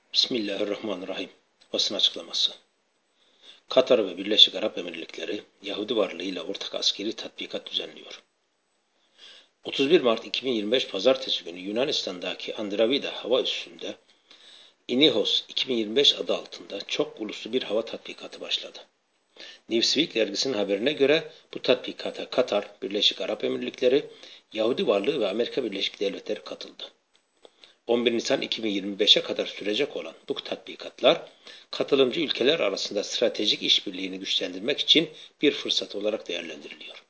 Bismillahirrahmanirrahim. Basın açıklaması. Katar ve Birleşik Arap Emirlikleri, Yahudi varlığıyla ortak askeri tatbikat düzenliyor. 31 Mart 2025 Pazartesi günü Yunanistan'daki Andravida hava üssünde İNİHOS 2025 adı altında çok uluslu bir hava tatbikatı başladı. Newsweek dergisinin haberine göre bu tatbikata Katar, Birleşik Arap Emirlikleri, Yahudi varlığı ve Amerika Birleşik Devletleri katıldı. 11 Nisan 2025'e kadar sürecek olan bu tatbikatlar, katılımcı ülkeler arasında stratejik işbirliğini güçlendirmek için bir fırsat olarak değerlendiriliyor.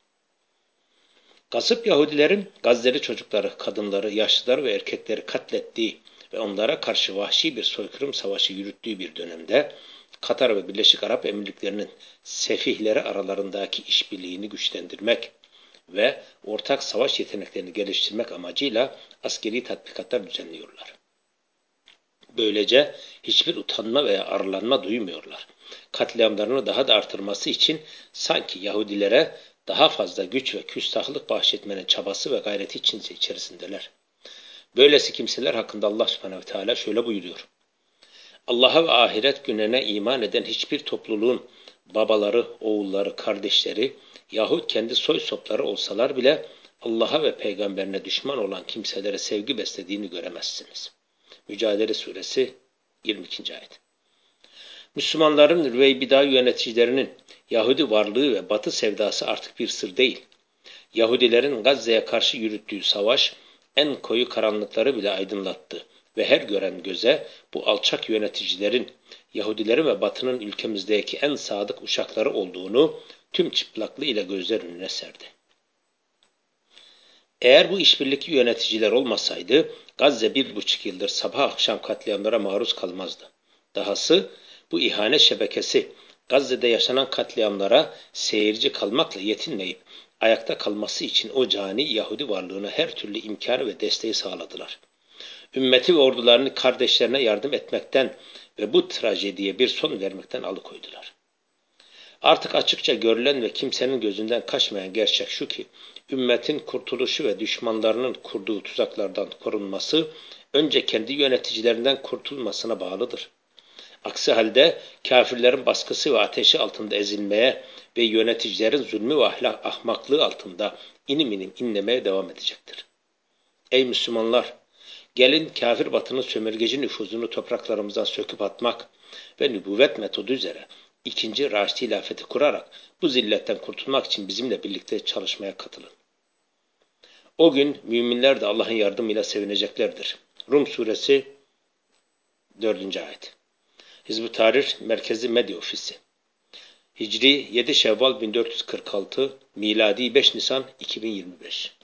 Gasp Yahudilerin Gazze'li çocukları, kadınları, yaşlıları ve erkekleri katlettiği ve onlara karşı vahşi bir soykırım savaşı yürüttüğü bir dönemde, Katar ve Birleşik Arap Emirlikleri'nin sefihleri aralarındaki işbirliğini güçlendirmek ve ortak savaş yeteneklerini geliştirmek amacıyla askeri tatbikatlar düzenliyorlar. Böylece hiçbir utanma veya arılanma duymuyorlar. Katliamlarını daha da artırması için sanki Yahudilere daha fazla güç ve küstahlık bahşetmenin çabası ve gayreti içerisindeler. Böylesi kimseler hakkında Allah Subhanahu ve Teala şöyle buyuruyor. Allah'a ve ahiret gününe iman eden hiçbir topluluğun babaları, oğulları, kardeşleri yahut kendi soy sopları olsalar bile Allah'a ve peygamberine düşman olan kimselere sevgi beslediğini göremezsiniz. Mücadele Suresi 22. ayet. Müslümanların Rüveybida yöneticilerinin Yahudi varlığı ve Batı sevdası artık bir sır değil. Yahudilerin Gazze'ye karşı yürüttüğü savaş en koyu karanlıkları bile aydınlattı ve her gören göze bu alçak yöneticilerin Yahudilerin ve Batı'nın ülkemizdeki en sadık uşakları olduğunu tüm çıplaklığıyla gözler önüne serdi. Eğer bu işbirlikçi yöneticiler olmasaydı Gazze 1,5 yıldır sabah akşam katliamlara maruz kalmazdı. Dahası bu ihanet şebekesi Gazze'de yaşanan katliamlara seyirci kalmakla yetinmeyip ayakta kalması için o cani Yahudi varlığına her türlü imkanı ve desteği sağladılar. Ümmeti ve ordularını kardeşlerine yardım etmekten ve bu trajediye bir son vermekten alıkoydular. Artık açıkça görülen ve kimsenin gözünden kaçmayan gerçek şu ki, ümmetin kurtuluşu ve düşmanlarının kurduğu tuzaklardan korunması, önce kendi yöneticilerinden kurtulmasına bağlıdır. Aksi halde kafirlerin baskısı ve ateşi altında ezilmeye ve yöneticilerin zulmü ve ahmaklığı altında inim inim inlemeye devam edecektir. Ey Müslümanlar! Gelin kafir batının sömürgeci nüfuzunu topraklarımızdan söküp atmak ve nübüvvet metodu üzere ikinci Raşidi hilafeti kurarak bu zilletten kurtulmak için bizimle birlikte çalışmaya katılın. O gün müminler de Allah'ın yardımıyla sevineceklerdir. Rum Suresi 4. ayet. Hizb-ı Tahrir Merkezi Medya Ofisi. Hicri 7 Şevval 1446, miladi 5 Nisan 2025.